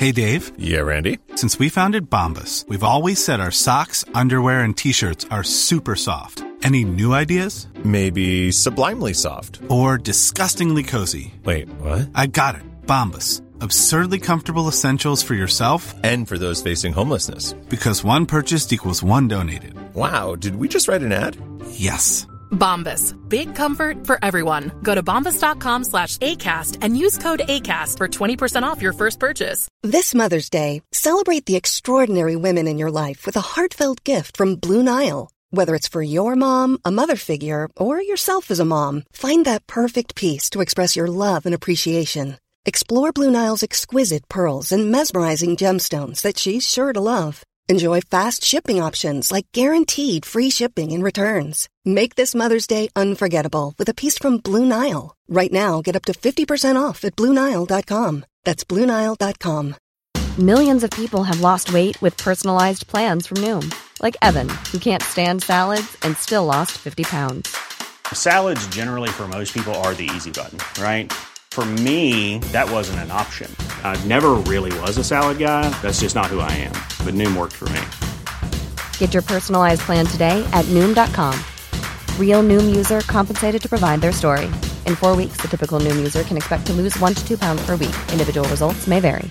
Hey, Dave. Yeah, Randy? Since we founded Bombas, we've always said our socks, underwear, and T-shirts are super soft. Any new ideas? Maybe sublimely soft. Or disgustingly cozy. Wait, what? I got it. Bombas. Absurdly comfortable essentials for yourself and for those facing homelessness. Because one purchased equals one donated. Wow, did we just write an ad? Yes. Bombas. Big comfort for everyone. Go to bombas.com/ACAST and use code ACAST for 20% off your first purchase. This Mother's Day, celebrate the extraordinary women in your life with a heartfelt gift from Blue Nile. Whether it's for your mom, a mother figure, or yourself as a mom, find that perfect piece to express your love and appreciation. Explore Blue Nile's exquisite pearls and mesmerizing gemstones that she's sure to love. Enjoy fast shipping options like guaranteed free shipping and returns. Make this Mother's Day unforgettable with a piece from Blue Nile. Right now, get up to 50% off at BlueNile.com. That's BlueNile.com. Millions of people have lost weight with personalized plans from Noom. Like Evan, who can't stand salads and still lost 50 pounds. Salads generally for most people are the easy button, right? For me, that wasn't an option. I never really was a salad guy. That's just not who I am. But Noom worked for me. Get your personalized plan today at Noom.com. Real Noom user compensated to provide their story. In 4 weeks, the typical Noom user can expect to lose 1 to 2 pounds per week. Individual results may vary.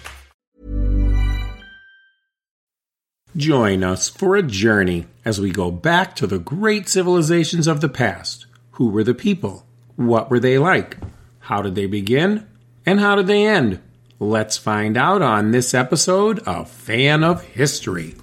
Join us for a journey as we go back to the great civilizations of the past. Who were the people? What were they like? How did they begin? And how did they end? Let's find out on this episode of Fan of History.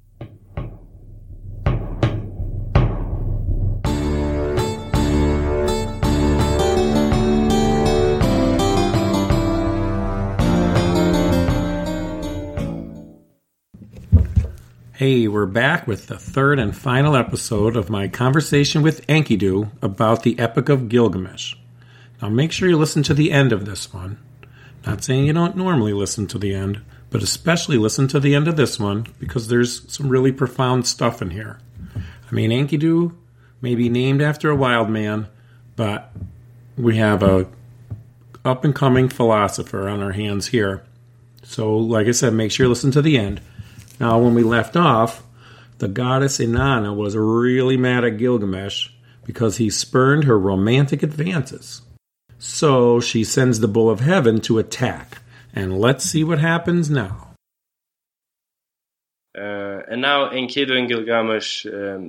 Hey, we're back with the third and final episode of my conversation with Enkidu about the Epic of Gilgamesh. Now make sure you listen to the end of this one. Not saying you don't normally listen to the end, but especially listen to the end of this one because there's some really profound stuff in here. I mean, Enkidu may be named after a wild man, but we have a up-and-coming philosopher on our hands here. So, like I said, make sure you listen to the end. Now, when we left off, the goddess Inanna was really mad at Gilgamesh because he spurned her romantic advances. So she sends the Bull of Heaven to attack. And let's see what happens now. And now Enkidu and Gilgamesh,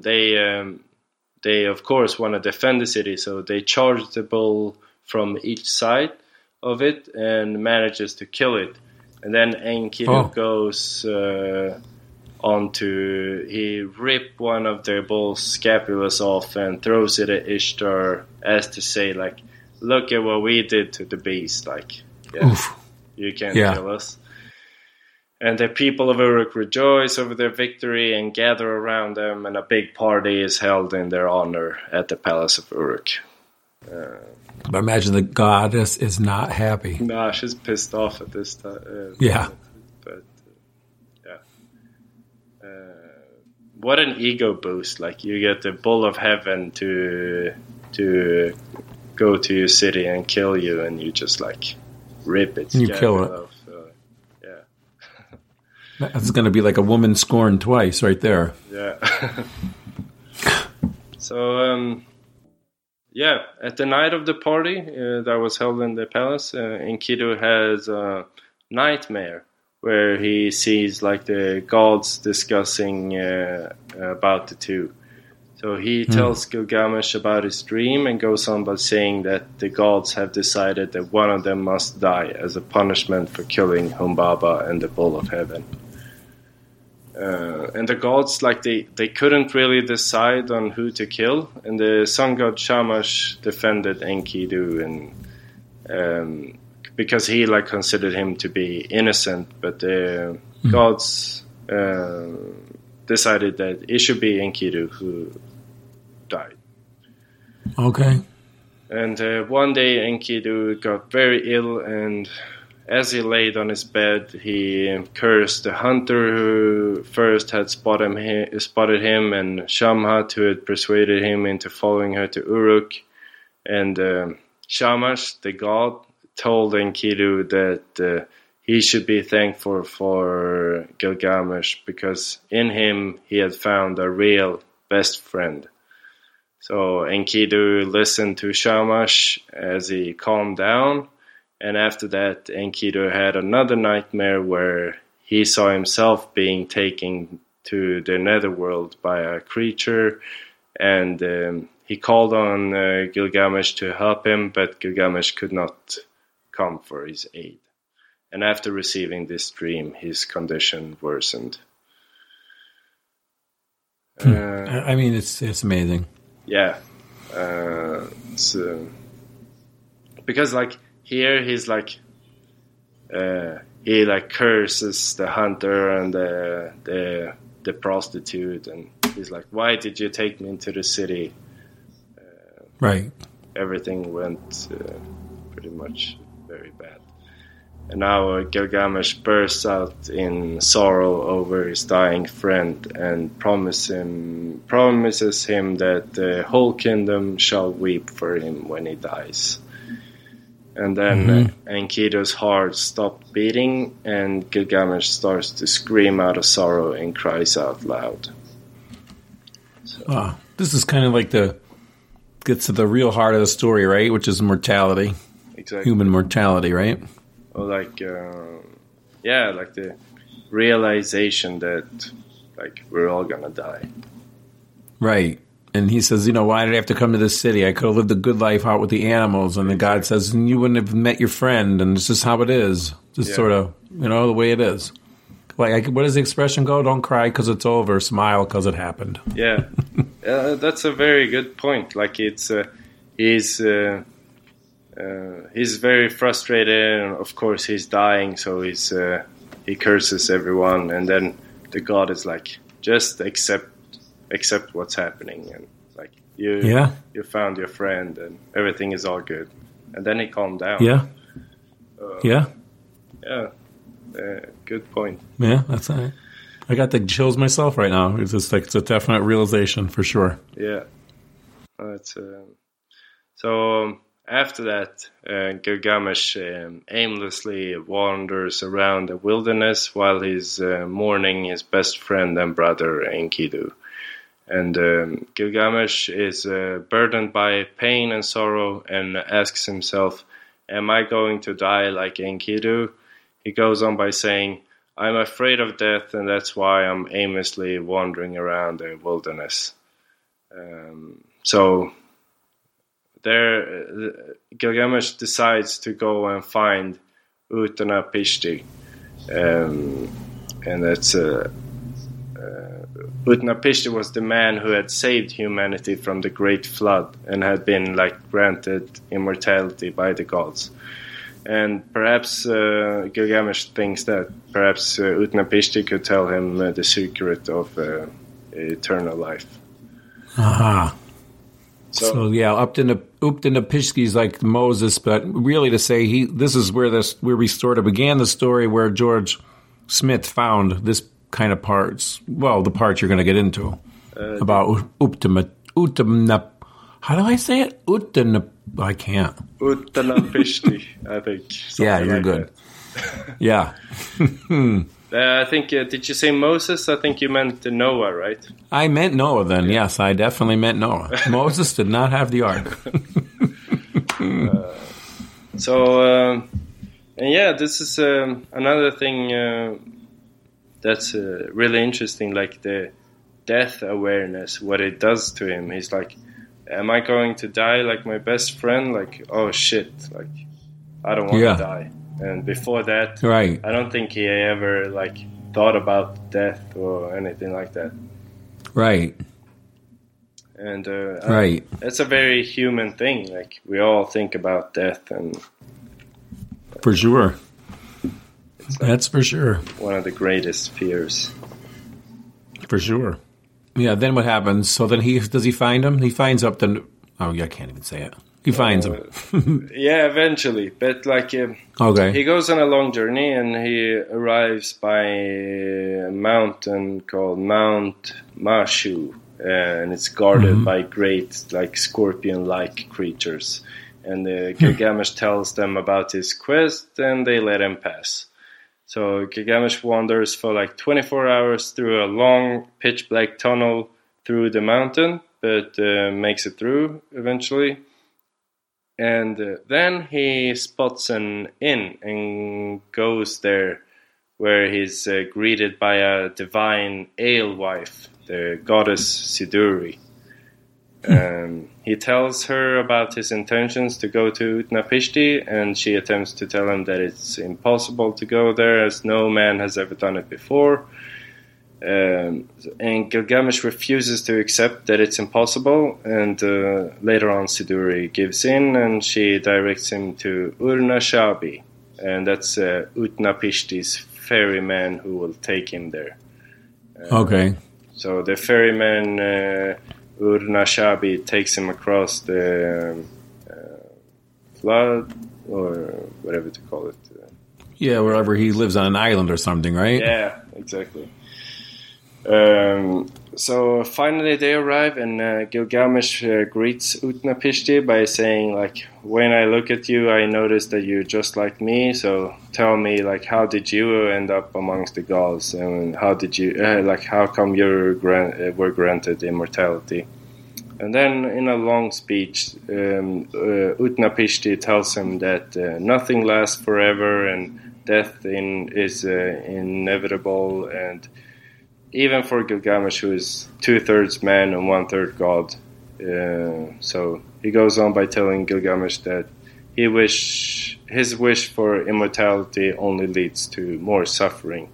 they of course want to defend the city, so they charge the bull from each side of it and manages to kill it. And then Enkidu goes on to, he ripped one of their bull's scapulas off and throws it at Ishtar as to say, like, look at what we did to the beast. Like, you can't kill us. And the people of Uruk rejoice over their victory and gather around them, and a big party is held in their honor at the palace of Uruk. But imagine the goddess is not happy. Nah, she's pissed off at this time. But what an ego boost! Like, you get the Bull of Heaven to go to your city and kill you, and you just like rip it. You kill it. Off. That's going to be like a woman scorned twice, right there. Yeah. So. At the night of the party that was held in the palace, Enkidu has a nightmare where he sees like the gods discussing about the two. So he tells Gilgamesh about his dream and goes on by saying that the gods have decided that one of them must die as a punishment for killing Humbaba and the Bull of Heaven. And the gods, like, they couldn't really decide on who to kill, and the sun god Shamash defended Enkidu, and because he like considered him to be innocent, but the gods decided that it should be Enkidu who died. Okay. And one day Enkidu got very ill, and as he laid on his bed, he cursed the hunter who first had spotted him, and Shamhat, who had persuaded him into following her to Uruk. And Shamash, the god, told Enkidu that he should be thankful for Gilgamesh because in him he had found a real best friend. So Enkidu listened to Shamash as he calmed down, and after that Enkidu had another nightmare where he saw himself being taken to the netherworld by a creature, and he called on Gilgamesh to help him, but Gilgamesh could not come for his aid. And after receiving this dream, his condition worsened. I mean, it's amazing. Yeah. Because like here he's like he like curses the hunter and the prostitute, and he's like, why did you take me into the city? Right. Everything went pretty much very bad. And now Gilgamesh bursts out in sorrow over his dying friend and promises him that the whole kingdom shall weep for him when he dies. And then Enkidu's heart stopped beating, and Gilgamesh starts to scream out of sorrow and cries out loud. So. This is kind of like gets to the real heart of the story, right? Which is mortality. Exactly. Human mortality, right? Or like, like the realization that, like, we're all gonna die. Right. And he says, why did I have to come to this city? I could have lived a good life out with the animals. And the God says, and you wouldn't have met your friend. And it's just how it is. Just sort of, the way it is. Like, what does the expression go? Don't cry because it's over. Smile because it happened. Yeah. That's a very good point. Like, it's, he's very frustrated, and of course he's dying, so he curses everyone, and then the God is like, just accept what's happening, and like you found your friend, and everything is all good, and then he calmed down. Good point. Yeah, that's it. I got the chills myself right now. It's just like it's a definite realization for sure. Yeah, it's so. After that, Gilgamesh aimlessly wanders around the wilderness while he's mourning his best friend and brother Enkidu. And Gilgamesh is burdened by pain and sorrow and asks himself, am I going to die like Enkidu? He goes on by saying, I'm afraid of death, and that's why I'm aimlessly wandering around the wilderness. There, Gilgamesh decides to go and find Utnapishti, and that's Utnapishti was the man who had saved humanity from the great flood and had been granted immortality by the gods. And perhaps Gilgamesh thinks that perhaps Utnapishti could tell him the secret of eternal life. Aha. So Utnapishti is like Moses, but really to say this is where we sort of began the story where George Smith found this kind of parts. Well, the part you're going to get into about Utnapishti. How do I say it? I can't. Utnapishti, I think. Yeah, you're good. Yeah. I think, did you say Moses? I think you meant Noah, right? I meant Noah then, yes. I definitely meant Noah. Moses did not have the ark. This is another thing that's really interesting, like the death awareness, what it does to him. He's like, am I going to die like my best friend? Like, oh shit, like, I don't want to die. And before that, right. I don't think he ever thought about death or anything like that. Right. And right. It's a very human thing. Like, we all think about death, and for sure. That's for sure. One of the greatest fears. For sure. Yeah. Then what happens? So then does he find him? He finds I can't even say it. He finds him. Yeah, eventually. But okay. He goes on a long journey, and he arrives by a mountain called Mount Mashu, and it's guarded by great scorpion-like creatures. And Gilgamesh tells them about his quest, and they let him pass. So Gilgamesh wanders for like 24 hours through a long pitch black tunnel through the mountain, but makes it through eventually. And then he spots an inn and goes there, where he's greeted by a divine alewife, the goddess Siduri. He tells her about his intentions to go to Utnapishti, and she attempts to tell him that it's impossible to go there, as no man has ever done it before. And Gilgamesh refuses to accept that it's impossible, and later on Siduri gives in, and she directs him to Urnashabi, and that's Utnapishti's ferryman who will take him there. Okay. So the ferryman Urnashabi takes him across the flood, or whatever to call it. Yeah, wherever he lives on an island or something, right? Yeah, exactly. So finally they arrive, and Gilgamesh greets Utnapishti by saying, like, when I look at you, I notice that you're just like me, so tell me, like, how did you end up amongst the gods, and how did you, how come you were granted immortality? And then in a long speech, Utnapishti tells him that nothing lasts forever, and death is inevitable, and even for Gilgamesh, who is 2/3 man and 1/3 god. So he goes on by telling Gilgamesh that his wish for immortality only leads to more suffering.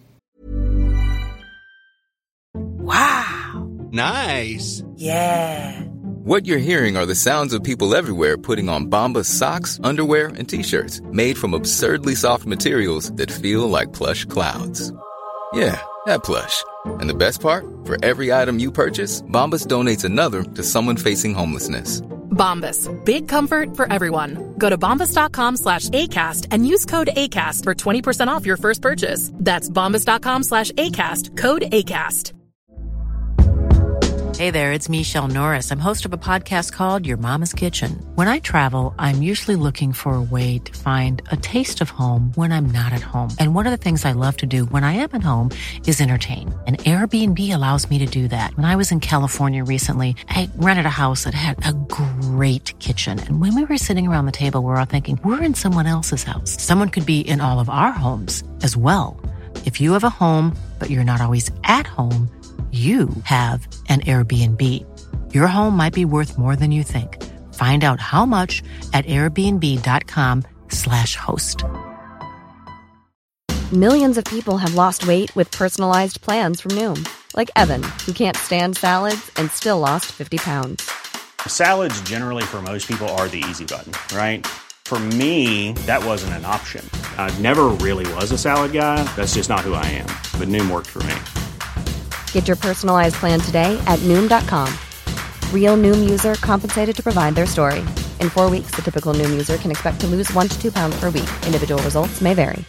Wow! Nice! Yeah! What you're hearing are the sounds of people everywhere putting on Bombas socks, underwear, and T-shirts made from absurdly soft materials that feel like plush clouds. Yeah, that plush. And the best part? For every item you purchase, Bombas donates another to someone facing homelessness. Bombas. Big comfort for everyone. Go to bombas.com/ACAST and use code ACAST for 20% off your first purchase. That's bombas.com/ACAST. Code ACAST. Hey there, it's Michelle Norris. I'm host of a podcast called Your Mama's Kitchen. When I travel, I'm usually looking for a way to find a taste of home when I'm not at home. And one of the things I love to do when I am at home is entertain. And Airbnb allows me to do that. When I was in California recently, I rented a house that had a great kitchen. And when we were sitting around the table, we were all thinking, we're in someone else's house. Someone could be in all of our homes as well. If you have a home, but you're not always at home, you have an Airbnb. Your home might be worth more than you think. Find out how much at airbnb.com/host. Millions of people have lost weight with personalized plans from Noom. Like Evan, who can't stand salads and still lost 50 pounds. Salads generally for most people are the easy button, right? For me, that wasn't an option. I never really was a salad guy. That's just not who I am. But Noom worked for me. Get your personalized plan today at Noom.com. Real Noom user compensated to provide their story. In 4 weeks, the typical Noom user can expect to lose 1 to 2 pounds per week. Individual results may vary.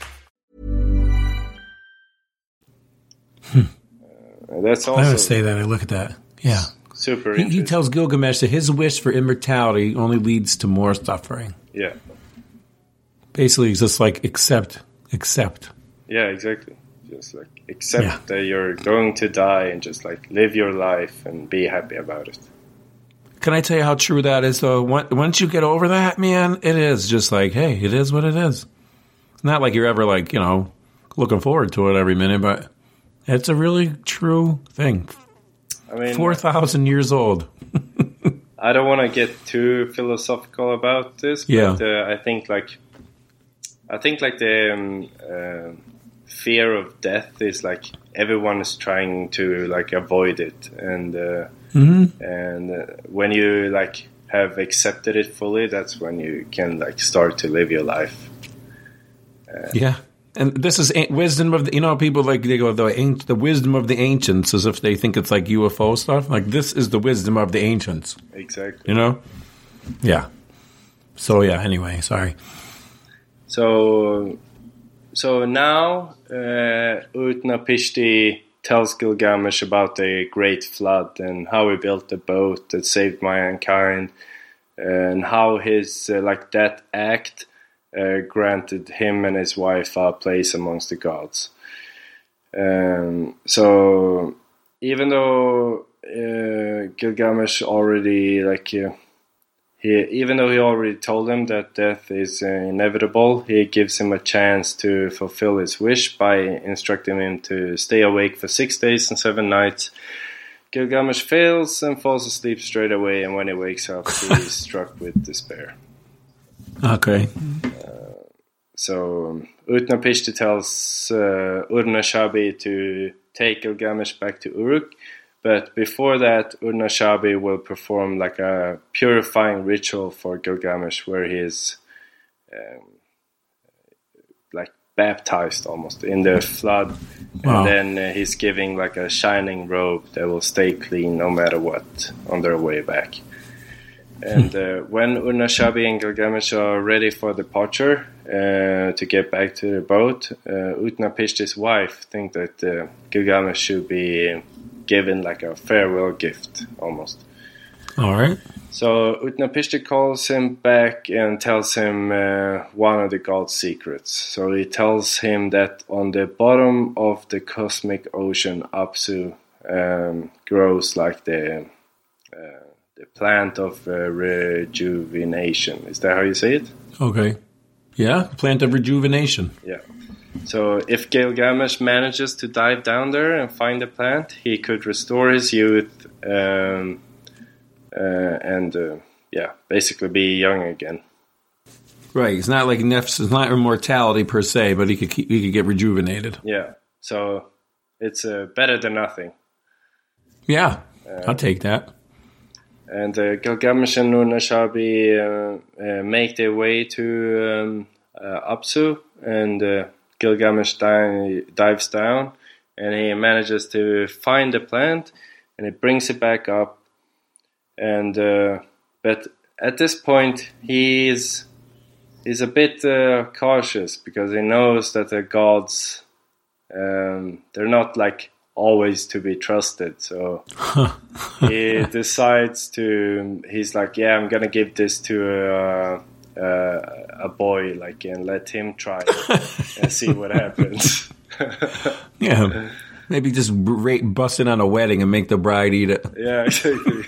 That's also, I would say that. I look at that. Yeah. Super He tells Gilgamesh that his wish for immortality only leads to more suffering. Yeah. Basically, it's just like accept. Yeah, exactly. Just like accept that you're going to die and just like live your life and be happy about it. Can I tell you how true that is, though? Once you get over that, man, it is just like, hey, it is what it is. It's not like you're ever like, looking forward to it every minute, but it's a really true thing. I mean, 4,000 years old. I don't want to get too philosophical about this, but I think like the fear of death is like everyone is trying to like avoid it, and when you like have accepted it fully, that's when you can like start to live your life. And this is wisdom of the, people like they go the wisdom of the ancients, as if they think it's like UFO stuff. Like this is the wisdom of the ancients. Exactly. Yeah. So anyway, sorry. So now Utnapishti tells Gilgamesh about the great flood and how he built the boat that saved mankind, and how his that act granted him and his wife a place amongst the gods. So even though Gilgamesh already even though he already told him that death is inevitable, he gives him a chance to fulfill his wish by instructing him to stay awake for 6 days and 7 nights. Gilgamesh fails and falls asleep straight away, and when he wakes up, he's struck with despair. Okay. So Utnapishtim tells Ur-Nashabi to take Gilgamesh back to Uruk, but before that, Ur-Nashabi will perform like a purifying ritual for Gilgamesh, where he is like baptized almost in the flood, and then he's giving like a shining robe that will stay clean no matter what on their way back. And when Ur-Nashabi and Gilgamesh are ready for departure to get back to the boat, Utnapishtim's wife thinks that Gilgamesh should be given like a farewell gift almost. All right. So Utnapishtim calls him back and tells him one of the god's secrets. So he tells him that on the bottom of the cosmic ocean, Apsu grows like the plant of rejuvenation. Is that how you say it? Okay. Yeah, plant of rejuvenation. Yeah. So if Gilgamesh manages to dive down there and find the plant, he could restore his youth and basically be young again. Right. It's not like it's not immortality per se, but he could get rejuvenated. Yeah. So it's better than nothing. Yeah, I'll take that. And Gilgamesh and Ur-Nashabi make their way to Apsu, and Gilgamesh dives down, and he manages to find the plant, and he brings it back up. And but at this point, he's a bit cautious, because he knows that the gods they're not like always to be trusted. So he decides to. He's like, yeah, I'm gonna give this to a boy, like, and let him try it and see what happens. Yeah, maybe just bust in on a wedding and make the bride eat it. Yeah, exactly.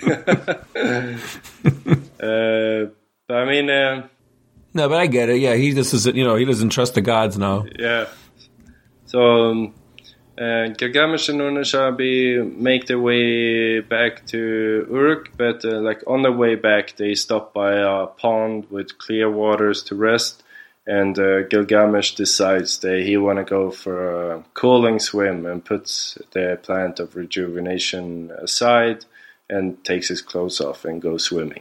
But I mean, no, but I get it. Yeah, he just isn't. He doesn't trust the gods now. Yeah. So Gilgamesh and Ur-Nashabi make their way back to Uruk, but like on their way back, they stop by a pond with clear waters to rest. And Gilgamesh decides that he want to go for a cooling swim and puts the plant of rejuvenation aside and takes his clothes off and goes swimming.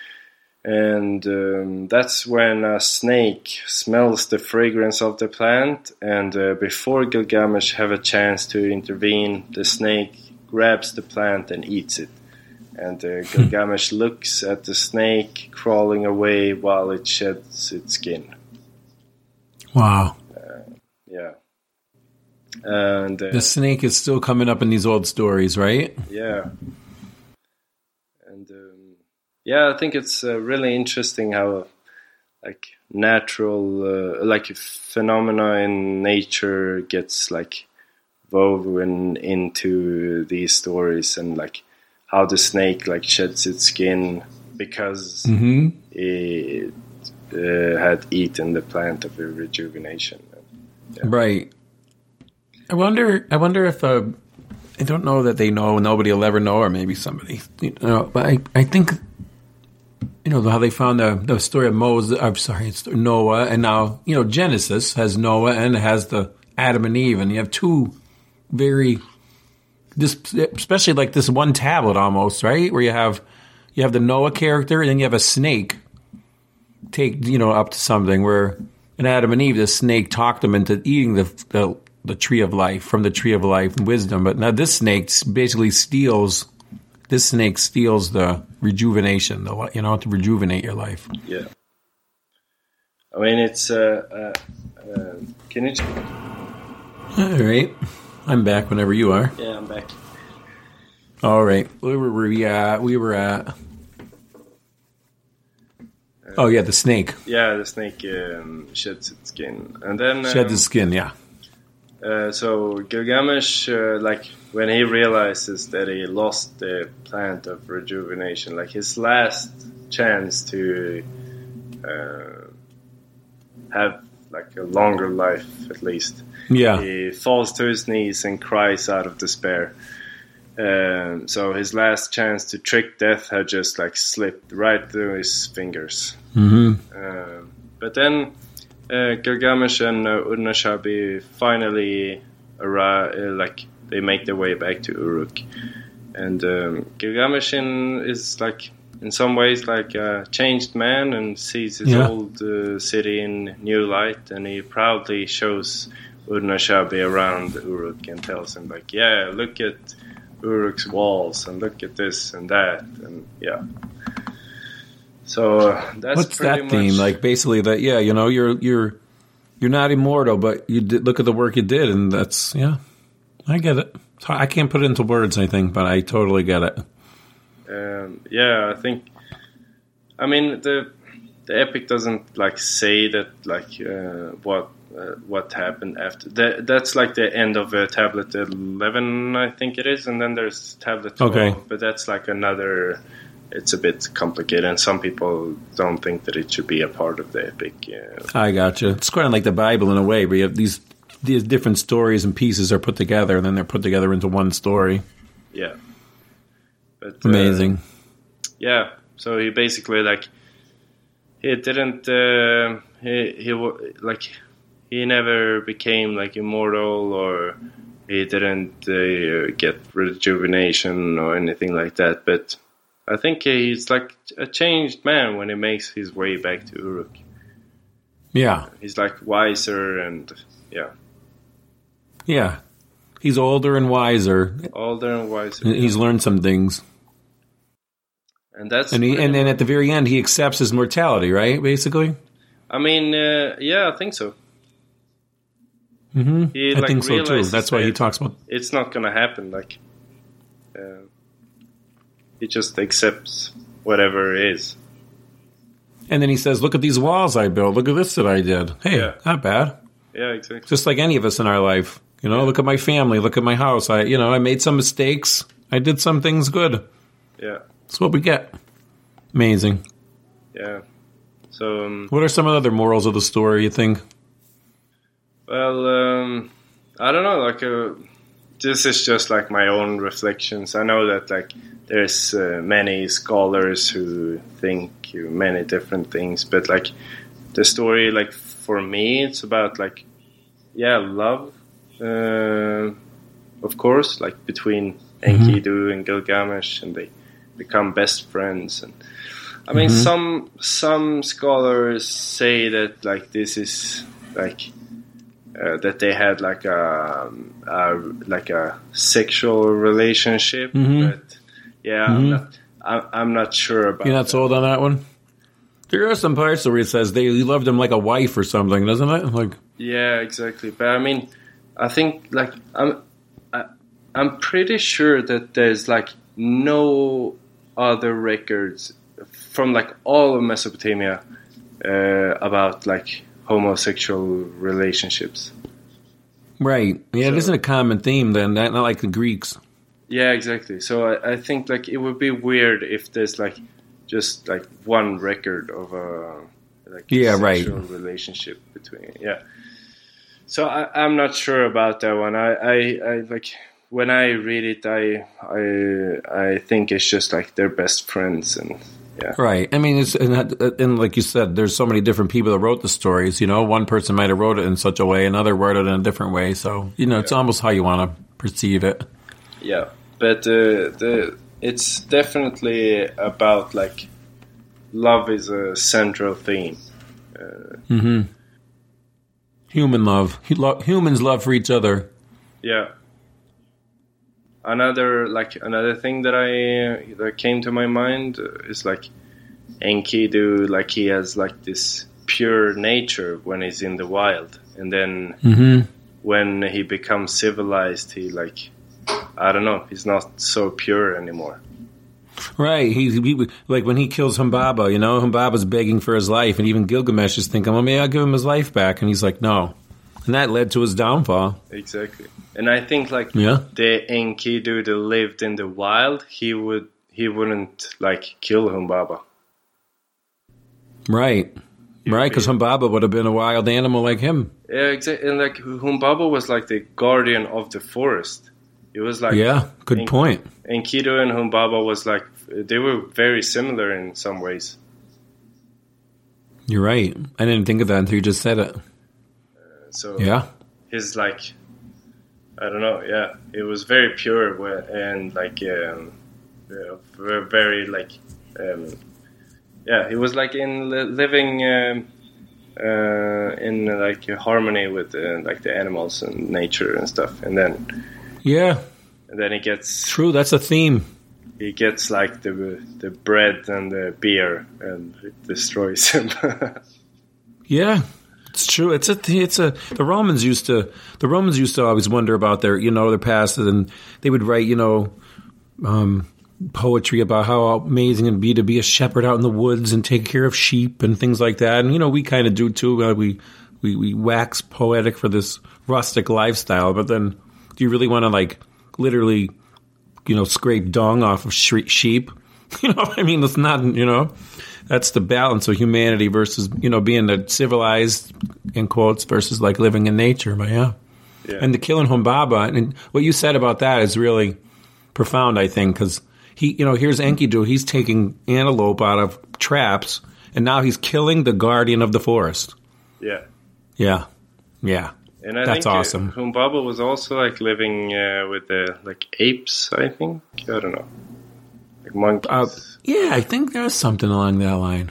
And that's when a snake smells the fragrance of the plant, and before Gilgamesh have a chance to intervene, the snake grabs the plant and eats it. And Gilgamesh looks at the snake crawling away while it sheds its skin. Wow. Yeah. And the snake is still coming up in these old stories, right? Yeah. And yeah, I think it's really interesting how like natural like phenomena in nature gets like woven into these stories, and like how the snake like sheds its skin because it had eaten the plant of rejuvenation. Yeah. Right. I wonder if I don't know that they know. Nobody will ever know, or maybe somebody. But I think how they found the story of Moses. I'm sorry, it's Noah, and now Genesis has Noah and it has the Adam and Eve, and you have two especially like this one tablet almost, right, where you have the Noah character, and then you have a snake take up to something where in Adam and Eve the snake talked them into eating the tree of life, from the tree of life and wisdom. But now this snake basically steals the rejuvenation, to rejuvenate your life. Yeah. I mean, it's can you? All right, I'm back whenever you are. Yeah, I'm back. All right, we were at. The snake. Yeah, the snake sheds its skin, and then sheds its skin. Yeah. So Gilgamesh, like when he realizes that he lost the plant of rejuvenation, like his last chance to have like a longer life, at least. Yeah. He falls to his knees and cries out of despair. So his last chance to trick death had just like slipped right through his fingers. Mm-hmm. But then Gilgamesh and Udnashabi finally arrive, like they make their way back to Uruk, and Gilgamesh is like in some ways like a changed man and sees his old city in new light, and he proudly shows Udnashabi around Uruk and tells him like, yeah, look at Uruk's walls and look at this and that, and yeah. So that's what's pretty that theme? Like basically that, yeah, you know, you're not immortal, but you did, look at the work you did, and that's, yeah, I get it. I can't put it into words, I think, but I totally get it. Yeah, I think, I mean, the epic doesn't like say that like what happened after that. That's like the end of tablet 11, I think it is, and then there's tablet 12. Okay. But that's like another. It's a bit complicated, and some people don't think that it should be a part of the epic. I gotcha. It's kind of like the Bible in a way, where you have these different stories and pieces are put together, and then they're put together into one story. Yeah. But, amazing. Yeah. So he basically like he didn't he never became like immortal, or he didn't get rejuvenation or anything like that, but I think he's like a changed man when he makes his way back to Uruk. Yeah. He's like wiser and yeah. Yeah. He's older and wiser. Older and wiser. He's learned some things. And that's and then at the very end he accepts his mortality, right? Basically. I mean, yeah, I think so. Mm-hmm. I think so too. That's why he talks about it's not going to happen. Like, he just accepts whatever it is. And then he says, "Look at these walls I built. Look at this that I did. Hey, not bad. Yeah, exactly. Just like any of us in our life, you know. Look at my family. Look at my house. I made some mistakes. I did some things good. Yeah, that's what we get. Amazing. Yeah. So, what are some of the other morals of the story, you think? Well, I don't know. Like, this is just like my own reflections. I know that like there's many scholars who think many different things, but like the story, like for me, it's about like, yeah, love, of course, like between Enkidu and Gilgamesh, and they become best friends. And I mean, some scholars say that like this is like. That they had like a sexual relationship, but yeah, I'm not sure about. You're not sold on that one. There are some parts where it says he loved him like a wife or something, doesn't it? Like, yeah, exactly. But I mean, I think like I'm pretty sure that there's like no other records from like all of Mesopotamia about like homosexual relationships. Right. Yeah, it isn't a common theme then, not like the Greeks. Yeah, exactly. So I think like it would be weird if there's like just like one record of a like sexual relationship between So I'm not sure about that one. I like when I read it I think it's just like they're best friends and yeah. Right. I mean, and like you said, there's so many different people that wrote the stories. You know, one person might have wrote it in such a way, another wrote it in a different way. So, it's almost how you want to perceive it. Yeah, but it's definitely about like love is a central theme. Human love. Humans love for each other. Yeah. Another thing that came to my mind is like Enkidu, like he has like this pure nature when he's in the wild, and then when he becomes civilized, he like I don't know, he's not so pure anymore. Right. He like when he kills Humbaba, you know, Humbaba's begging for his life, and even Gilgamesh is thinking, well, maybe I'll give him his life back. And he's like, no. And that led to his downfall. Exactly. And I think like yeah. the Enkidu that lived in the wild, he wouldn't like kill Humbaba. Right. Right, because Humbaba would have been a wild animal like him. Yeah, exactly. And like Humbaba was like the guardian of the forest. It was like good point. Enkidu and Humbaba was like they were very similar in some ways. You're right. I didn't think of that until you just said it. So his like I don't know. Yeah, it was very pure and like very like he was like in living in like harmony with like the animals and nature and stuff, and then he gets true. That's a theme. He gets like the bread and the beer, and it destroys him. Yeah, it's true. The Romans used to always wonder about their past, and they would write poetry about how amazing it'd be to be a shepherd out in the woods and take care of sheep and things like that. And we kind of do too. We wax poetic for this rustic lifestyle, but then do you really want to like literally scrape dung off of sheep? It's not, that's the balance of humanity versus, being a civilized, in quotes, versus like living in nature. But yeah. And the killing Humbaba, and what you said about that is really profound, I think, because here's Enkidu, he's taking antelope out of traps, and now he's killing the guardian of the forest. Yeah. Yeah. Yeah. And I That's think awesome. Humbaba was also like living with the like apes, I think. I don't know. Like monkeys. Yeah, I think there's something along that line.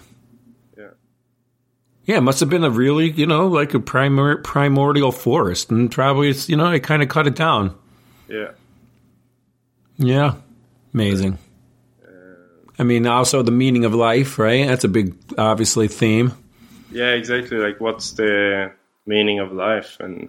Yeah, it must have been a really, like a primordial forest, and probably it's, it kind of cut it down. Yeah. Yeah. Amazing. Also the meaning of life, right? That's a big, obviously, theme. Yeah, exactly. Like, what's the meaning of life? And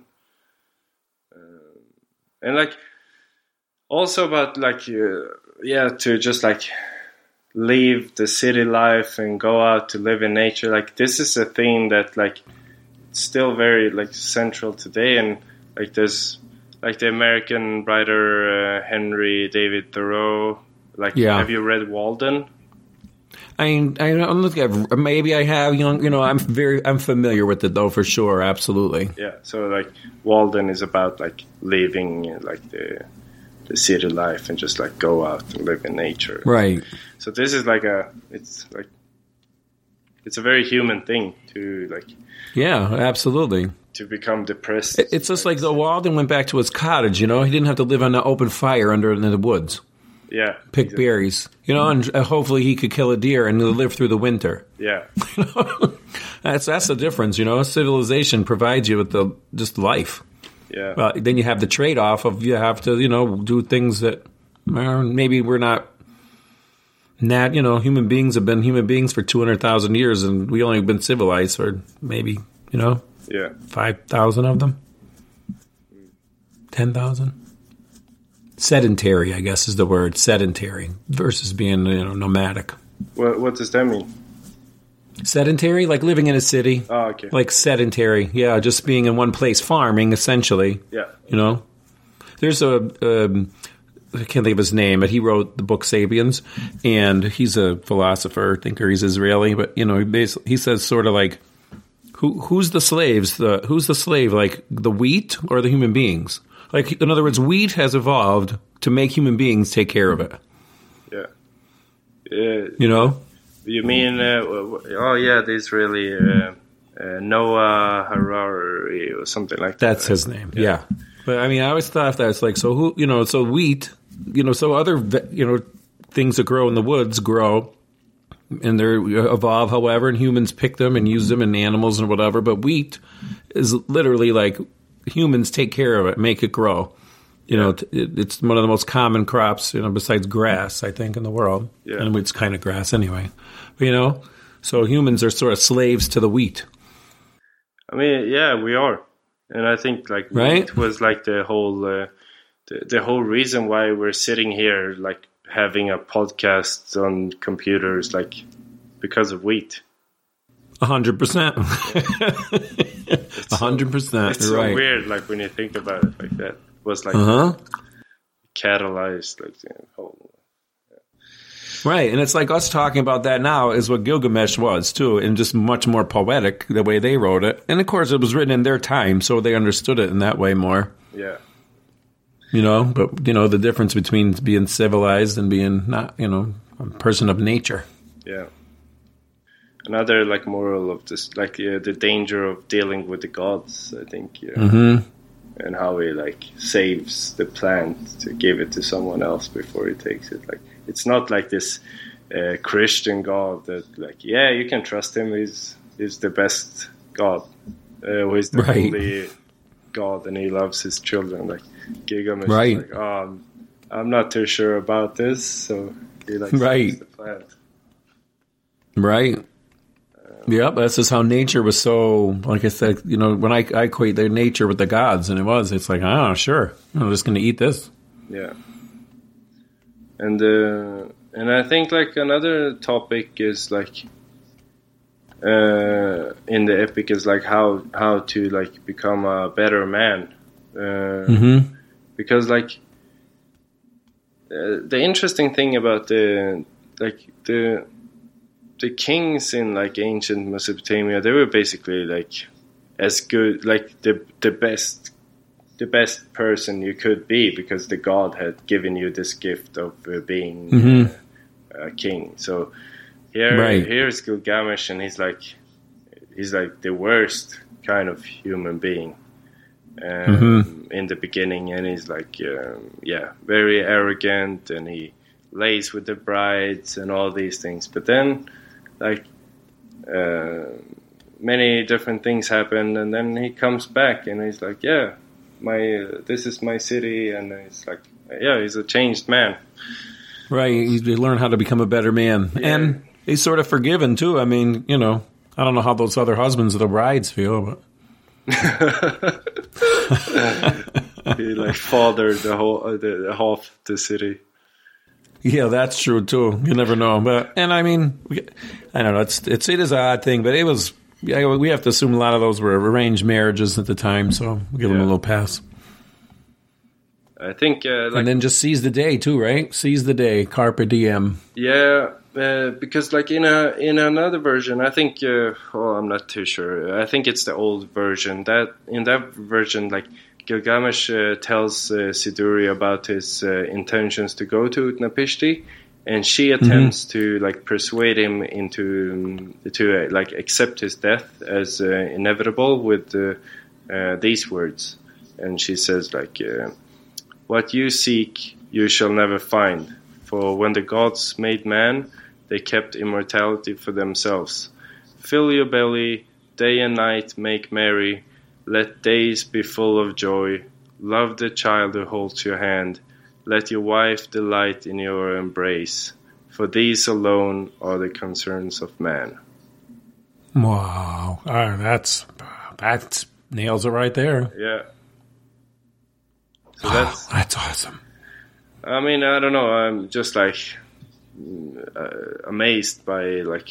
like, also about, like, to just, like, leave the city life and go out to live in nature. Like, this is a thing that, like, it's still very, like, central today. And, like, there's... like the American writer Henry David Thoreau. Like, have you read Walden? I don't look at. Maybe I have. I'm familiar with it though, for sure. Absolutely. Yeah. So like Walden is about like leaving like the city life and just like go out and live in nature. Right. So this is like it's a very human thing to like. Yeah, absolutely. To become depressed. It's just like the Walden went back to his cottage, He didn't have to live on an open fire in the woods. Yeah. Pick berries, and hopefully he could kill a deer and live through the winter. Yeah. That's the difference, Civilization provides you with just life. Yeah. Then you have the trade-off of you have to, do things that maybe we're not, human beings have been human beings for 200,000 years and we only been civilized for maybe, 5,000 of them? 10,000? Sedentary, I guess, is the word. Sedentary versus being, nomadic. What does that mean? Sedentary, like living in a city. Oh, okay. Like sedentary, yeah, just being in one place, farming, essentially. Yeah. There's I can't think of his name, but he wrote the book Sapiens, and he's a philosopher, thinker, he's Israeli, but, he says sort of like, Who's the slaves? Who's the slave? Like the wheat or the human beings? Like, in other words, wheat has evolved to make human beings take care of it. Yeah. You mean? The Israeli Noah Harari or something like that. That's his name. Yeah. But I always thought that it's like so. So wheat. So other things that grow in the woods grow. And they evolve, however, and humans pick them and use them in animals and whatever. But wheat is literally like humans take care of it, make it grow. It's one of the most common crops, besides grass, I think, in the world. Yeah. And it's kind of grass anyway. But, so humans are sort of slaves to the wheat. We are. And I think, like, wheat was like the whole reason why we're sitting here, like, having a podcast on computers, like, because of wheat. 100%. 100%. It's so right. weird, like, when you think about it like that. It was like catalyzed, like, the whole. Right, and it's like us talking about that now is what Gilgamesh was, too, and just much more poetic, the way they wrote it. And, of course, it was written in their time, so they understood it in that way more. Yeah. But, the difference between being civilized and being not, a person of nature. Yeah. Another, like, moral of this, like, the danger of dealing with the gods, I think, and how he, like, saves the plant to give it to someone else before he takes it. Like, it's not like this Christian God that, like, yeah, you can trust him. He's the best God. He's the only God, and he loves his children. Like, Gilgamesh is like, I'm not too sure about this, so he, like, saves the plant. Right. Yep, that's just how nature was so, like I said, when I equate their nature with the gods, and it's like, sure, I'm just going to eat this. Yeah. And I think, like, another topic is, like, in the epic is, like, how to, like, become a better man. Because, like, the interesting thing about the kings in, like, ancient Mesopotamia, they were basically, like, as good, like, the best person you could be, because the god had given you this gift of being a king. So here's Gilgamesh, and he's like the worst kind of human being in the beginning, and he's like very arrogant, and he lays with the brides and all these things. But then, like, many different things happen, and then he comes back, and he's like, this is my city, and it's like, he's a changed man. Right, you learn how to become a better man. Yeah. And he's sort of forgiven, too. I mean, I don't know how those other husbands of the brides feel, but... He, like, fathered the half the city. Yeah, that's true, too. You never know. And I mean, I don't know, it is an odd thing, but it was... Yeah, we have to assume a lot of those were arranged marriages at the time, so we'll give them a little pass. I think... and then just seize the day, too, right? Seize the day, carpe diem. Yeah, because, like, in another version, I think... I'm not too sure. I think it's the old version. In that version, like, Gilgamesh tells Siduri about his intentions to go to Utnapishti, and she attempts to, like, persuade him to like, accept his death as inevitable with these words. And she says, like, what you seek you shall never find, for when the gods made man, they kept immortality for themselves. Fill your belly, day and night make merry, let days be full of joy, love the child who holds your hand, let your wife delight in your embrace, for these alone are the concerns of man. Wow. That's nails it right there. Yeah. So that's awesome. I mean, I don't know. I'm just, like, amazed by, like...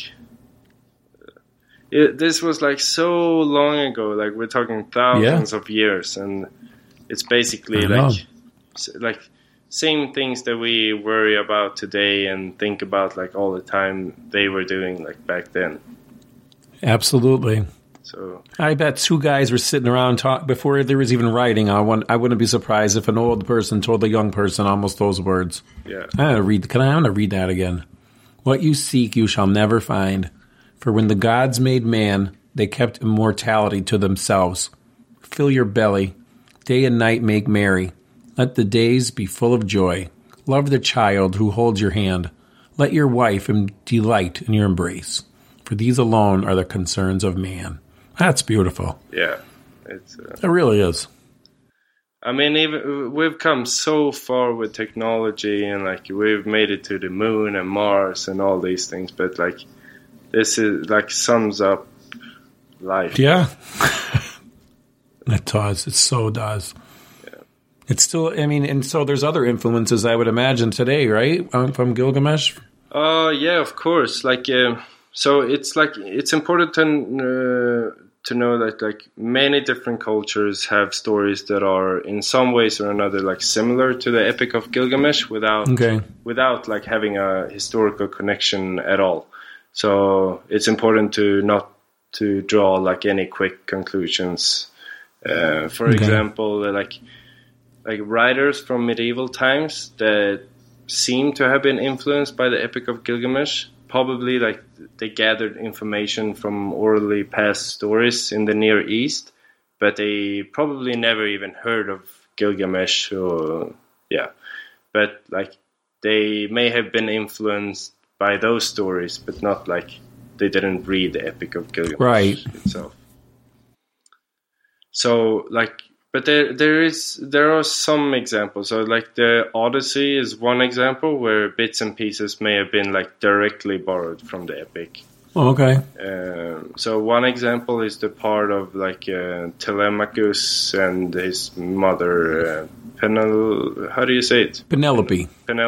this was, like, so long ago. Like, we're talking thousands of years, and it's basically, like... same things that we worry about today and think about, like, all the time, they were doing, like, back then. Absolutely. So I bet two guys were sitting around before there was even writing. I wouldn't be surprised if an old person told a young person almost those words. Yeah. I'm going to read that again. What you seek you shall never find. For when the gods made man, they kept immortality to themselves. Fill your belly. Day and night make merry. Let the days be full of joy. Love the child who holds your hand. Let your wife delight in your embrace. For these alone are the concerns of man. That's beautiful. Yeah. It really is. I mean, we've come so far with technology, and, like, we've made it to the moon and Mars and all these things, but, like, this is, like, sums up life. Yeah. It does. It so does. It's still, I mean, and so there's other influences, I would imagine, today, right, from Gilgamesh? Yeah, of course. Like, so it's important to know that like many different cultures have stories that are in some ways or another like similar to the Epic of Gilgamesh without like having a historical connection at all. So it's important to not to draw like any quick conclusions. For example, like writers from medieval times that seem to have been influenced by the Epic of Gilgamesh, probably like they gathered information from orally passed stories in the Near East, but they probably never even heard of Gilgamesh but like they may have been influenced by those stories, but not like they didn't read the Epic of Gilgamesh itself. So like, but there are some examples. So like the Odyssey is one example where bits and pieces may have been like directly borrowed from the Epic. Oh, okay. So one example is the part of like Telemachus and his mother how do you say it? Penelope.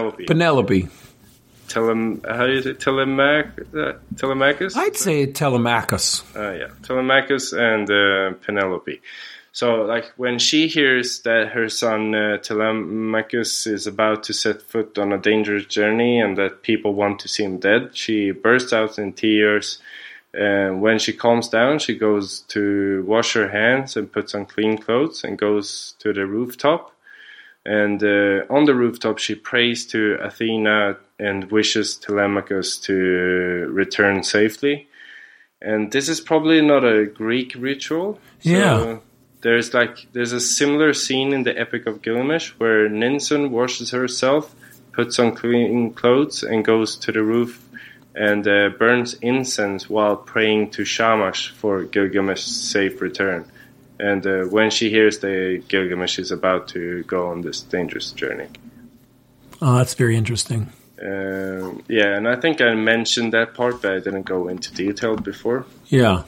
How do you say Telemachus? I'd say Telemachus. Telemachus and Penelope. So, like, when she hears that her son Telemachus is about to set foot on a dangerous journey and that people want to see him dead, she bursts out in tears. And when she calms down, she goes to wash her hands and puts on clean clothes and goes to the rooftop. And on the rooftop, she prays to Athena and wishes Telemachus to return safely. And this is probably not a Greek ritual. So there's a similar scene in the Epic of Gilgamesh where Ninsun washes herself, puts on clean clothes, and goes to the roof and burns incense while praying to Shamash for Gilgamesh's safe return. And when she hears that Gilgamesh is about to go on this dangerous journey. Oh, that's very interesting. And I think I mentioned that part, but I didn't go into detail before. Yeah.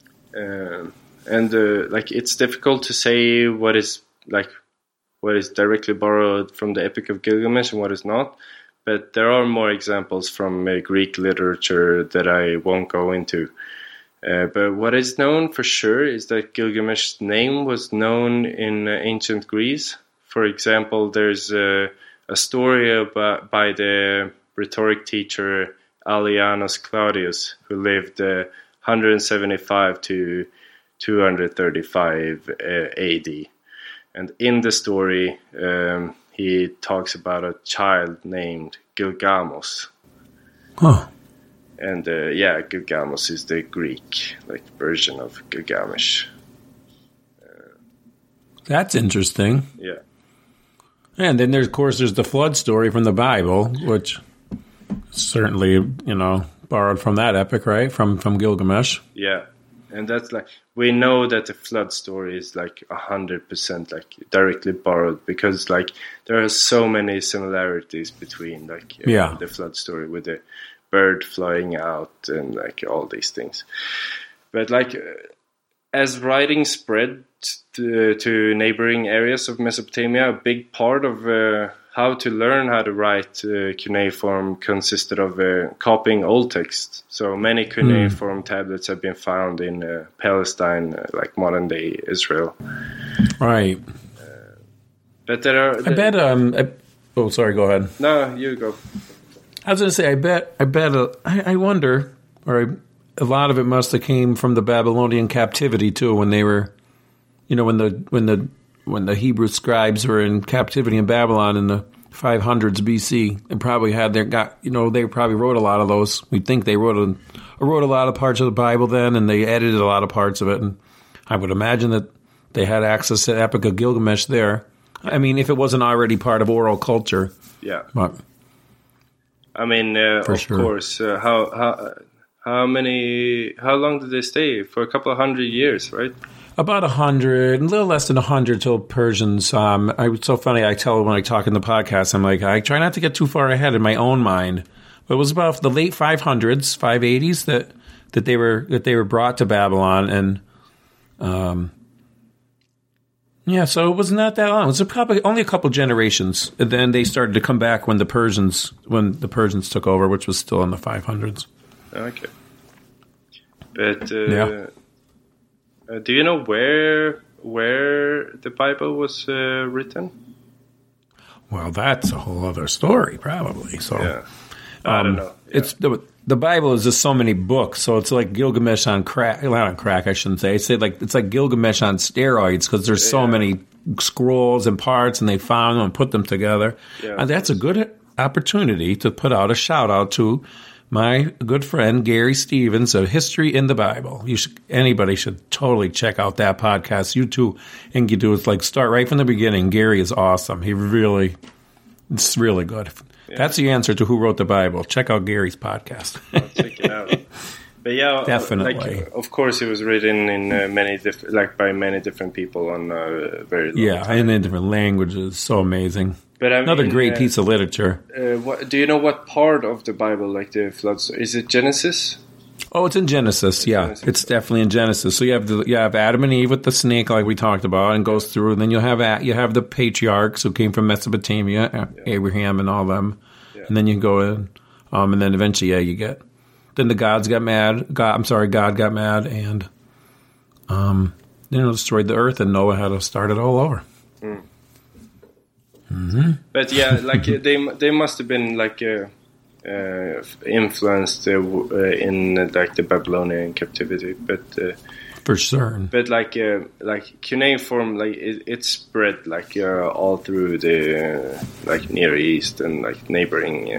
Like it's difficult to say what is directly borrowed from the Epic of Gilgamesh and what is not. But there are more examples from Greek literature that I won't go into. But what is known for sure is that Gilgamesh's name was known in ancient Greece. For example, there's a story by the rhetoric teacher Aelianus Claudius, who lived 175 to 235 AD. And in the story, he talks about a child named Gilgamos. Huh. And Gilgamos is the Greek version of Gilgamesh. That's interesting. Yeah. And then there's the flood story from the Bible, which certainly, borrowed from that epic, right? From Gilgamesh. Yeah. And that's we know that the flood story is 100% directly borrowed because there are so many similarities between the flood story with the bird flying out and all these things. But as writing spread to neighboring areas of Mesopotamia, a big part of how to learn how to write cuneiform consisted of copying old texts. So many cuneiform tablets have been found in Palestine, modern day Israel. Right. But there are. I bet. Sorry. Go ahead. No, you go. I was going to say. I wonder, or a lot of it must have came from the Babylonian captivity too, when they were, when the Hebrew scribes were in captivity in Babylon in the 500s BC, and probably they probably wrote a lot of those. We think they wrote a lot of parts of the Bible then, and they edited a lot of parts of it. And I would imagine that they had access to the Epic of Gilgamesh there. I mean, if it wasn't already part of oral culture. Yeah. But, I mean, of course. How long did they stay? For a couple of 100 years, right? About 100, a little less than 100 till Persians. It's so funny. I tell when I talk in the podcast, I'm like, I try not to get too far ahead in my own mind. But it was about the late 500s, 580s that they were brought to Babylon, and Yeah, so it was not that long. It was probably only a couple generations. And then they started to come back when the Persians took over, which was still in the 500s. Okay. But do you know where the Bible was written? Well, that's a whole other story, probably. So, yeah. I don't know. Yeah. It's the Bible is just so many books, so it's like Gilgamesh on crack. Not on crack, I shouldn't say. It's like Gilgamesh on steroids because there's so many scrolls and parts, and they found them and put them together. Yeah, and that's a good opportunity to put out a shout out to my good friend Gary Stevens of History in the Bible. Anybody should totally check out that podcast. You too, and you do it like start right from the beginning. Gary is awesome. It's really good. Yeah. That's the answer to who wrote the Bible. Check out Gary's podcast. I'll check it out. But yeah, definitely. Of course, it was written in by many different people on very long time. And in different languages. So amazing. But another great piece of literature. Do you know what part of the Bible, like the floods? Is it Genesis? Oh, it's in Genesis. It's definitely in Genesis. So you have Adam and Eve with the snake, like we talked about, and goes through. And then you have the patriarchs who came from Mesopotamia, Abraham and all them. Yeah. And then you go in, and then eventually, you get. Then the gods got mad. God got mad and, destroyed the earth, and Noah had to start it all over. Mm. Mm-hmm. But yeah, like they must have been like influenced in like the Babylonian captivity, but for sure. But like cuneiform, like it spread like all through the like Near East and like neighboring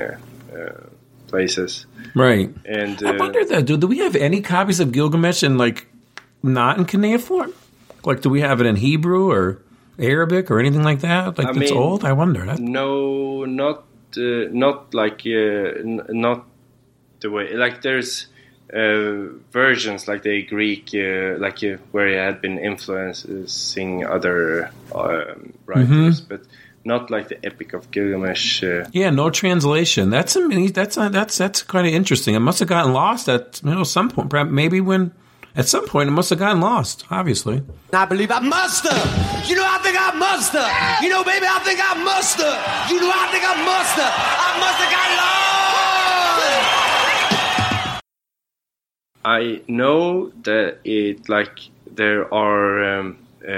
places. Right. And I wonder that. Do we have any copies of Gilgamesh in like not in cuneiform? Like, do we have it in Hebrew or Arabic or anything like that? Like, it's old? I wonder. No, not like not the way. Like, there's versions like the Greek, where it had been influencing other writers, but not like the Epic of Gilgamesh. No translation. That's kind of interesting. It must have gotten lost at some point. Perhaps maybe when. At some point, it must have gotten lost, obviously. I believe I must have. You know, I think I must have. You know, baby, I think I must have. You know, I think I must have. I must have got lost. I know that there are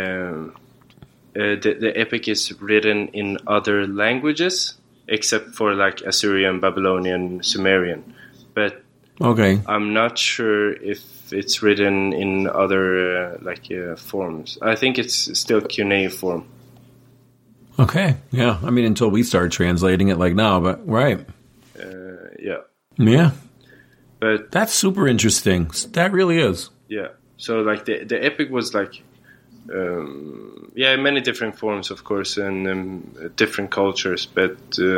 the epic is written in other languages except for like Assyrian, Babylonian, Sumerian, but okay, I'm not sure if it's written in other forms. I think it's still cuneiform. Okay, yeah. I mean, until we start translating it like now, but right. Yeah. But that's super interesting. That really is. Yeah. So like the epic was like, many different forms, of course, and different cultures, but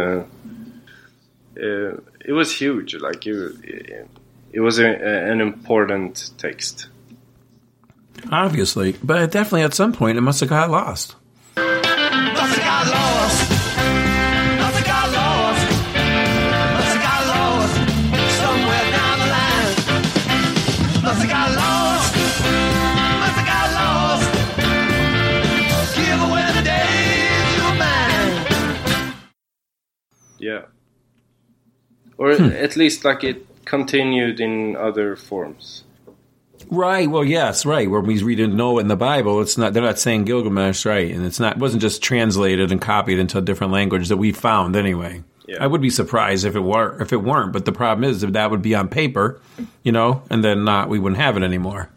it was huge. Like it was an important text. Obviously, but definitely at some point it must have got lost. Must have got lost. Must have got lost. Must have got lost somewhere down the line. Must have got lost. Must have got lost. Give away the days you were mine. Yeah. Or at least like it continued in other forms. Right. Well, yes. Right. When we read Noah in the Bible, it's not. They're not saying Gilgamesh, right? And it wasn't just translated and copied into a different language that we found anyway. Yeah. I would be surprised if it weren't. But the problem is that would be on paper, and then we wouldn't have it anymore.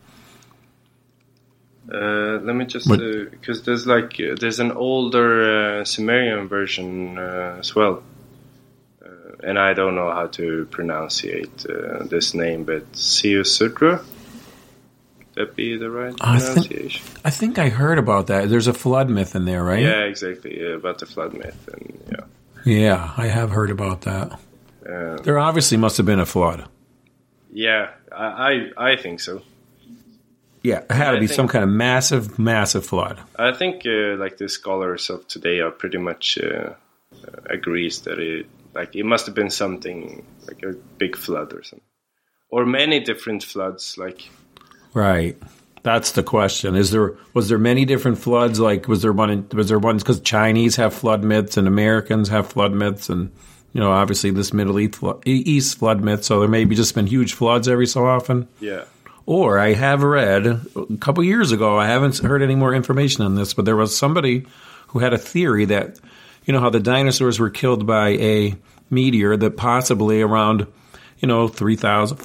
Let me just because there's an older Sumerian version as well. And I don't know how to pronunciate this name, but Ziusudra? Would that be the right pronunciation? I think I heard about that. There's a flood myth in there, right? Yeah, exactly. Yeah, about the flood myth. And yeah, I have heard about that. There obviously must have been a flood. Yeah, I think so. Yeah, it had to be some kind of massive, massive flood. I think the scholars of today are pretty much agrees that it must have been something like a big flood or something. Or many different floods, like... Right. That's the question. Was there many different floods? Like, was there ones because Chinese have flood myths and Americans have flood myths, and obviously this Middle East flood myth. So there may be just been huge floods every so often. Yeah. Or I have read a couple years ago. I haven't heard any more information on this, but there was somebody who had a theory that how the dinosaurs were killed by a meteor that possibly around 3000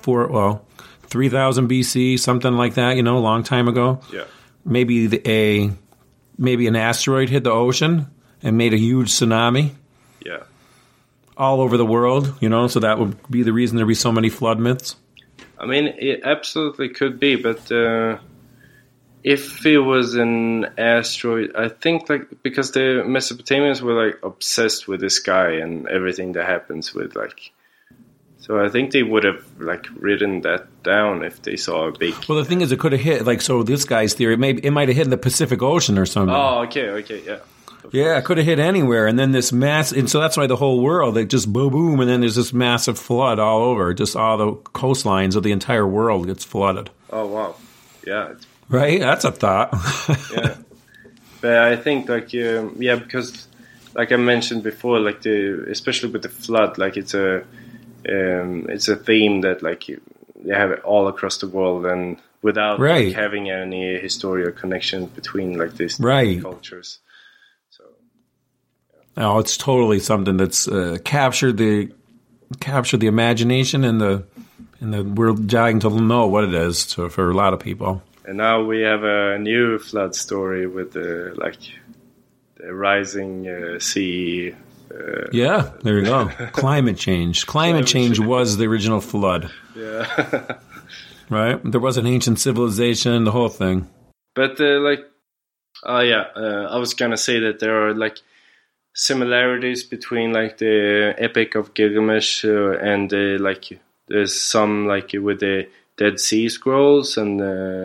BC, something like that, a long time ago. Yeah. Maybe an asteroid hit the ocean and made a huge tsunami. Yeah. All over the world, so that would be the reason there'd be so many flood myths. I mean, it absolutely could be, but if it was an asteroid, I think because the Mesopotamians were obsessed with the sky and everything that happens with so I think they would have written that down if they saw a big. Well, the thing is, it could have hit so this guy's theory, it might have hit in the Pacific Ocean or something. Oh, okay, yeah. Yeah, it could have hit anywhere, and then this and so that's why the whole world, just boom, and then there's this massive flood all over. Just all the coastlines of the entire world gets flooded. Oh, wow. Yeah. Right? That's a thought. Yeah. But I think, because, like I mentioned before, especially with the flood, it's a theme that, you have it all across the world, and without having any historical connection between, these cultures. No, it's totally something that's captured the imagination and we're dying to know what it is for a lot of people. And now we have a new flood story with the rising sea. Yeah, there you go. Climate change. Climate change was the original flood. Yeah. Right? There was an ancient civilization, the whole thing. But I was gonna say that there are similarities between the Epic of Gilgamesh and there's some with the Dead Sea Scrolls and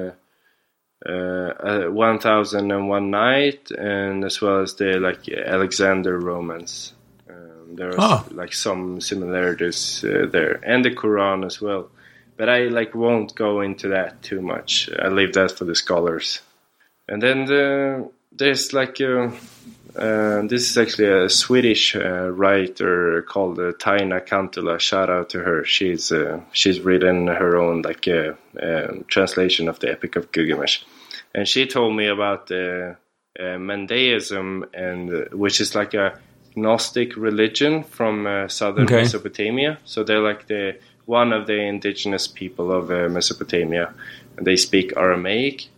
1001 Night, and as well as the Alexander Romance. There are some similarities there, and the Quran as well. But I won't go into that too much. I leave that for the scholars. And then there's this is actually a Swedish writer called Taina Kantula. Shout out to her. She's written her own translation of the Epic of Gilgamesh, and she told me about Mendeism, and which is a Gnostic religion from southern Mesopotamia. So they're one of the indigenous people of Mesopotamia, and they speak Aramaic.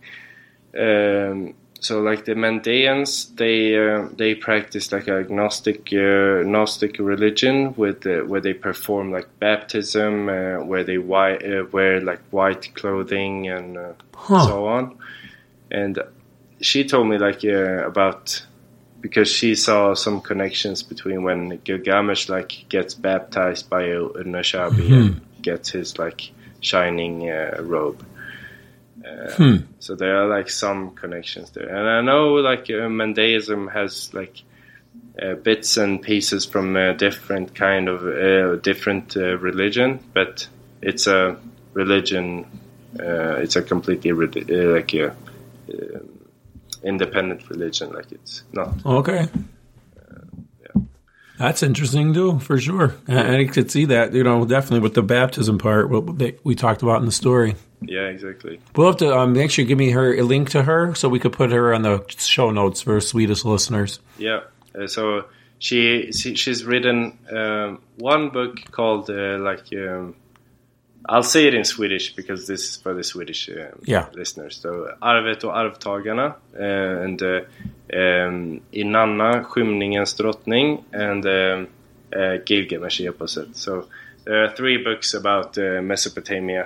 So the Mendeans, they practice a Gnostic religion where they perform baptism, where they wear white clothing and so on. And she told me about, because she saw some connections between when Gilgamesh gets baptized by Urna-Shabi and gets his shining robe. So there are some connections there, and I know Mendeism has bits and pieces from different kind of different religion, but it's a religion. It's a completely independent religion. It's not okay. That's interesting too, for sure. I could see that, definitely with the baptism part, what we talked about in the story. Yeah, exactly. We'll have to make sure you give me a link to her so we could put her on the show notes for Swedish listeners. Yeah. So she's written one book called I'll say it in Swedish because this is for the Swedish listeners. So Arvet och arvtagarna, and Inanna, skymningens drottning, and Gilgamesh-eposet. So there are 3 books about Mesopotamia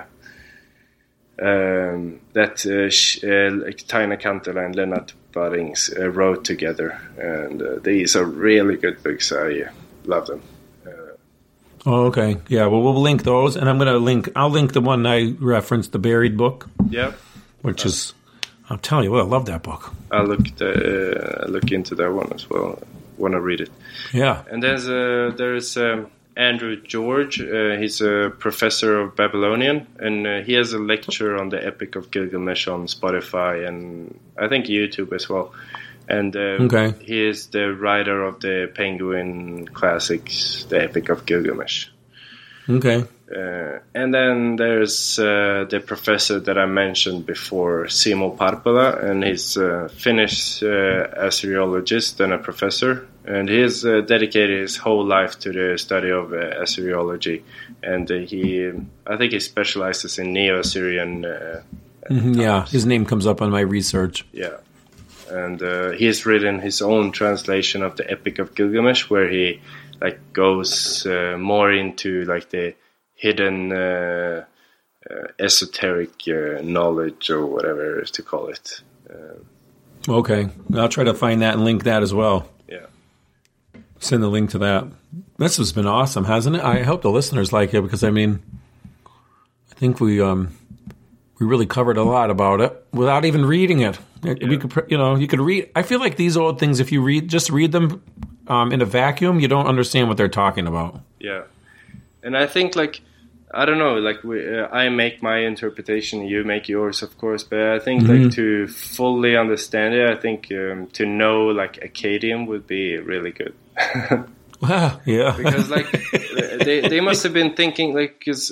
that Taina Kantula and Lennart Barings wrote together, and these are really good books. I love them. Oh, okay. Yeah, well, we'll link those, and I'll link the one I referenced, the Buried book. Yeah. Which is, I'll tell you what, I love that book. I'll look into that one as well. Want to read it. Yeah. And there's Andrew George. He's a professor of Babylonian, and he has a lecture on the Epic of Gilgamesh on Spotify and I think YouTube as well. And he is the writer of the Penguin Classics, the Epic of Gilgamesh. Okay. And then there's the professor that I mentioned before, Simo Parpala, and he's a Finnish Assyriologist and a professor. And he's dedicated his whole life to the study of Assyriology. And I think he specializes in Neo-Assyrian. His name comes up on my research. Yeah. And he's written his own translation of the Epic of Gilgamesh, where he goes more into the hidden esoteric knowledge or whatever to call it. Okay, I'll try to find that and link that as well. Yeah, send the link to that. This has been awesome, hasn't it? I hope the listeners like it because I think we really covered a lot about it without even reading it. Yeah. We could, you could read. I feel like these old things, if you read them in a vacuum, you don't understand what they're talking about. Yeah, and I think I don't know, I make my interpretation, you make yours, of course, but I think to fully understand it, I think to know Akkadian would be really good. Wow, yeah. Because they must have been thinking because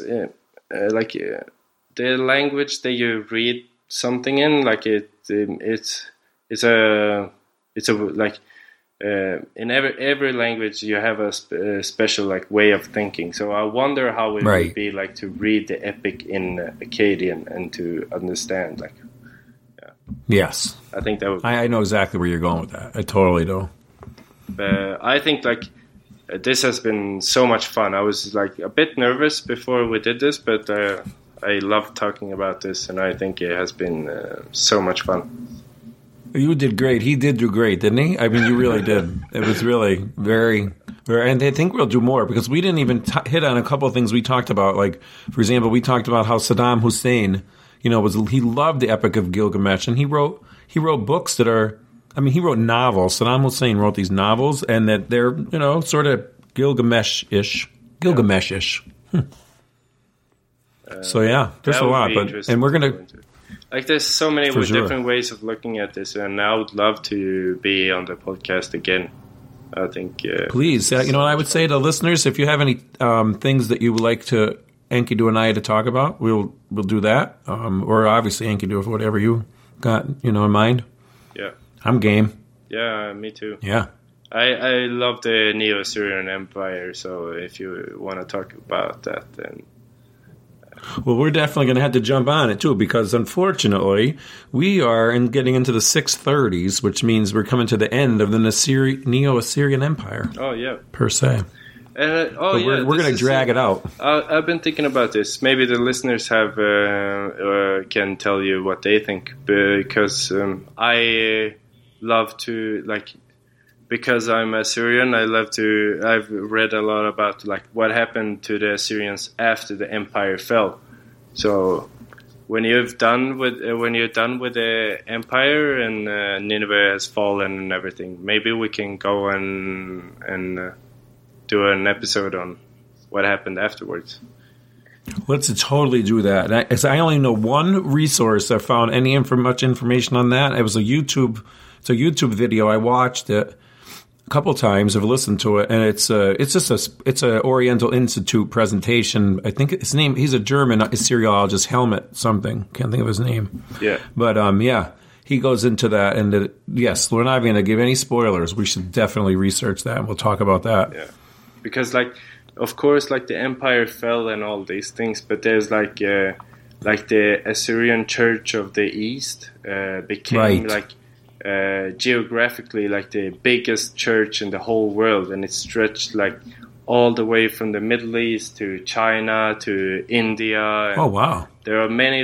the language that you read something in, in every language you have a special way of thinking. So I wonder how it would be to read the epic in Akkadian and to understand. Yes, I think that would. I know exactly where you're going with that. I totally do. I think this has been so much fun. I was a bit nervous before we did this, but I love talking about this, and I think it has been so much fun. You did great. He did do great, didn't he? I mean, you really did. It was really very, very... And I think we'll do more, because we didn't even hit on a couple of things we talked about. For example, we talked about how Saddam Hussein, he loved the Epic of Gilgamesh, and he wrote books that are... he wrote novels. Saddam Hussein wrote these novels, and that they're, sort of Gilgamesh-ish. So, yeah, there's a lot. And we're going to... there's so many different ways of looking at this, and I would love to be on the podcast again. I think... Please. I would say to listeners, if you have any things that you would like to Enkidu and I to talk about, we'll do that. Or obviously Enkidu, whatever you got in mind. Yeah. I'm game. Yeah, me too. Yeah. I love the Neo-Assyrian Empire, so if you want to talk about that, then... Well, we're definitely going to have to jump on it, too, because unfortunately, we are getting into the 630s, which means we're coming to the end of the Neo-Assyrian Empire. Oh, yeah. Per se. We're going to drag it out. I've been thinking about this. Maybe the listeners can tell you what they think, because I love to, because I'm Assyrian, I've read a lot about what happened to the Assyrians after the empire fell. So when you're done with the empire and Nineveh has fallen and everything, maybe we can go and do an episode on what happened afterwards. Let's totally do that. I only know one resource I found much information on that. It was it's a YouTube video. I watched it a couple times. I've listened to it, and it's a Oriental Institute presentation. I think his name. He's a German Assyriologist, Helmut something. Can't think of his name. Yeah. But he goes into that, and yes, we're not going to give any spoilers. We should definitely research that, and we'll talk about that. Yeah, because of course, the empire fell and all these things, but there's the Assyrian Church of the East became geographically the biggest church in the whole world, and it stretched all the way from the Middle East to China to India. Oh wow! There are many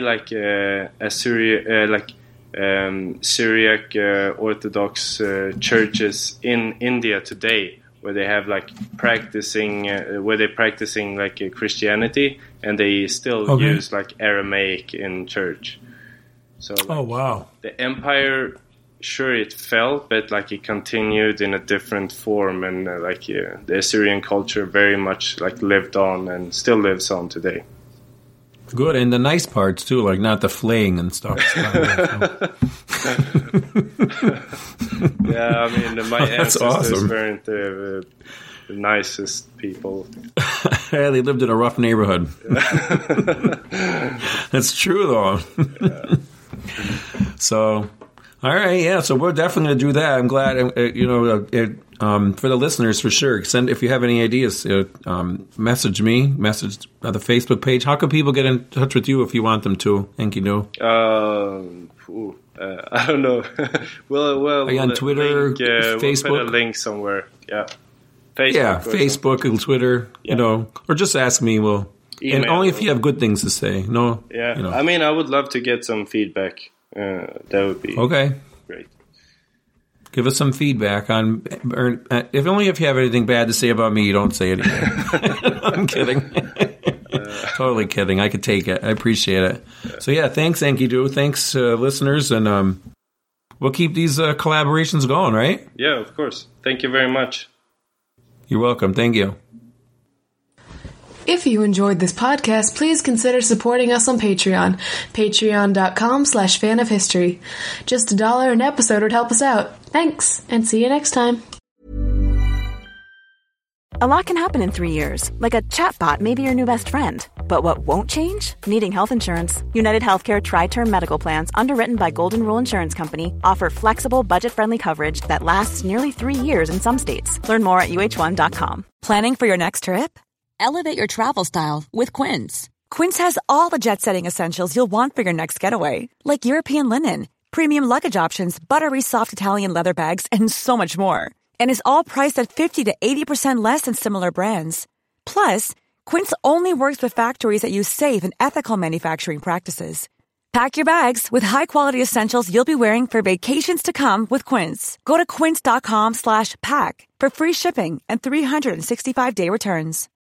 Syriac Orthodox churches in India today, where they have practicing Christianity, and they still use Aramaic in church. So oh wow! The empire sure it fell, but like it continued in a different form, and the Assyrian culture very much like lived on and still lives on today. Good, and the nice parts too, like not the flaying and stuff. Yeah, I mean, my ancestors awesome. weren't the nicest people. Yeah, they lived in a rough neighborhood. That's true, though. Yeah. So, all right, yeah. So we're definitely going to do that. I'm glad, for the listeners, for sure. If you have any ideas, message me, message the Facebook page. How can people get in touch with you if you want them to, Enkidu? I don't know. Well, are you on Twitter, Facebook? We'll put a link somewhere. Yeah. Facebook and Twitter, or just ask me. And only if you have good things to say. No. Yeah. I mean, I would love to get some feedback. That would be okay. Great. Give us some feedback on. If you have anything bad to say about me, you don't say anything. I'm kidding. Totally kidding. I could take it. I appreciate it. Yeah. So yeah, thanks, Enkidu. Thanks, listeners, and we'll keep these collaborations going, right? Yeah, of course. Thank you very much. You're welcome. Thank you. If you enjoyed this podcast, please consider supporting us on Patreon. Patreon.com/fanofhistory. Just $1 an episode would help us out. Thanks, and see you next time. A lot can happen in 3 years, like a chatbot may be your new best friend. But what won't change? Needing health insurance. United Healthcare Tri-Term Medical Plans, underwritten by Golden Rule Insurance Company, offer flexible, budget-friendly coverage that lasts nearly 3 years in some states. Learn more at uh1.com. Planning for your next trip? Elevate your travel style with Quince. Quince has all the jet-setting essentials you'll want for your next getaway, like European linen, premium luggage options, buttery soft Italian leather bags, and so much more. And is all priced at 50 to 80% less than similar brands. Plus, Quince only works with factories that use safe and ethical manufacturing practices. Pack your bags with high-quality essentials you'll be wearing for vacations to come with Quince. Go to quince.com/pack for free shipping and 365-day returns.